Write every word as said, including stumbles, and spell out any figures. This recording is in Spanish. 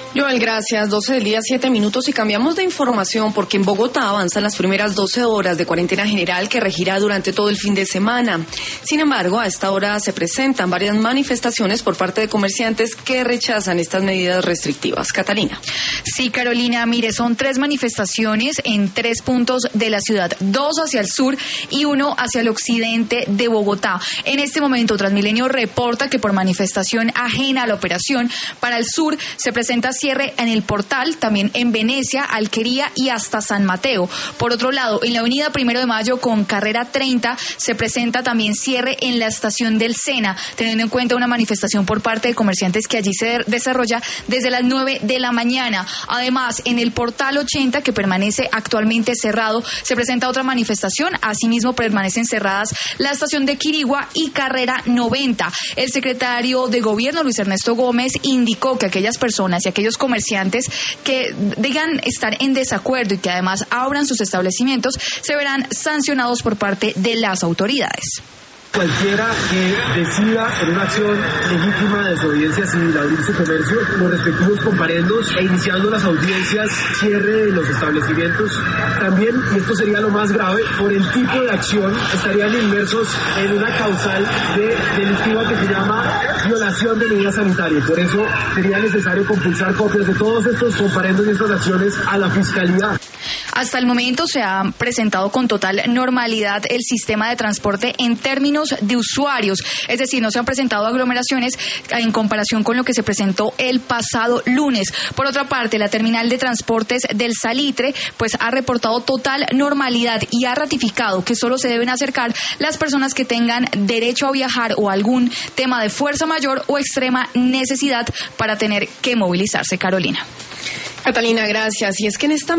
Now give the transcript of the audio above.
Joel, gracias. doce del día, siete minutos y cambiamos de información porque en Bogotá avanzan las primeras doce horas de cuarentena general que regirá durante todo el fin de semana. Sin embargo, a esta hora se presentan varias manifestaciones por parte de comerciantes que rechazan estas medidas restrictivas. Catalina. Sí, Carolina, mire, son tres manifestaciones en tres puntos de la ciudad, dos hacia el sur y uno hacia el occidente de Bogotá. En este momento, Transmilenio reporta que por manifestación ajena a la operación, para el sur se presenta cierre en el Portal, también en Venecia, Alquería y hasta San Mateo. Por otro lado, en la avenida Primero de Mayo con carrera treinta se presenta también cierre en la estación del Sena, teniendo en cuenta una manifestación por parte de comerciantes que allí se desarrolla desde las nueve de la mañana. Además, en el Portal ochenta, que permanece actualmente cerrado, se presenta otra manifestación. Asimismo, permanecen cerradas la estación de Quirigua y carrera noventa. El secretario de Gobierno, Luis Ernesto Gómez, indicó que aquellas personas y aquellos comerciantes que digan estar en desacuerdo y que además abran sus establecimientos se verán sancionados por parte de las autoridades. Cualquiera que decida en una acción legítima de desobediencia civil abrir su comercio, los respectivos comparendos e iniciando las audiencias, cierre de los establecimientos, también, y esto sería lo más grave, por el tipo de acción estarían inmersos en una causal de delictiva que se llama violación de medidas sanitarias. Por eso sería necesario compulsar copias de todos estos comparendos y estas acciones a la Fiscalía. Hasta el momento se ha presentado con total normalidad el sistema de transporte en términos de usuarios, es decir, no se han presentado aglomeraciones en comparación con lo que se presentó el pasado lunes. Por otra parte, la terminal de transportes del Salitre pues ha reportado total normalidad y ha ratificado que solo se deben acercar las personas que tengan derecho a viajar o algún tema de fuerza mayor o extrema necesidad para tener que movilizarse. Carolina. Catalina, gracias. Y es que en esta